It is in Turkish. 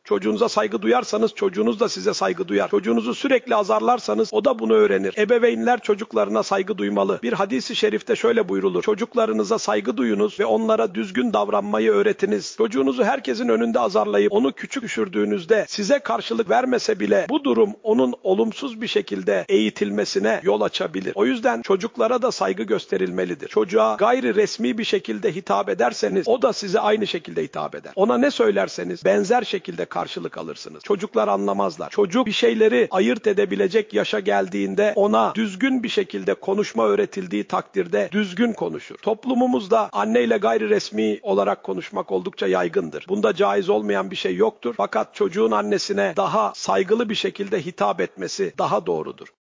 Çocuğunuza saygı duyarsanız çocuğunuz da size saygı duyar. Çocuğunuzu sürekli azarlarsanız o da bunu öğrenir. Ebeveynler çocuklarına saygı duymalı. Bir hadis-i şerifte şöyle buyrulur: çocuklarınıza saygı duyunuz ve onlara düzgün davranmayı öğretiniz. Çocuğunuzu herkesin önünde azarlayıp onu küçük düşürdüğünüzde size karşılık vermese bile bu durum onun olumsuz bir şekilde eğitilmesine yol açabilir. O yüzden çocuklara da saygı gösterilmelidir. Çocuğa gayri resmi bir şekilde hitap ederseniz o da size aynı şekilde hitap eder. Ona ne söylerseniz benzer şekilde karşılık alırsınız. Çocuklar anlamazlar. Çocuk bir şeyleri ayırt edebilecek yaşa geldiğinde ona düzgün bir şekilde konuşma öğretildiği takdirde düzgün konuşur. Toplumumuzda anneyle gayri resmi olarak konuşmak oldukça yaygındır. Bunda caiz olmayan bir şey yoktur. Fakat çocuğun annesine daha saygılı bir şekilde hitap etmesi daha doğrudur.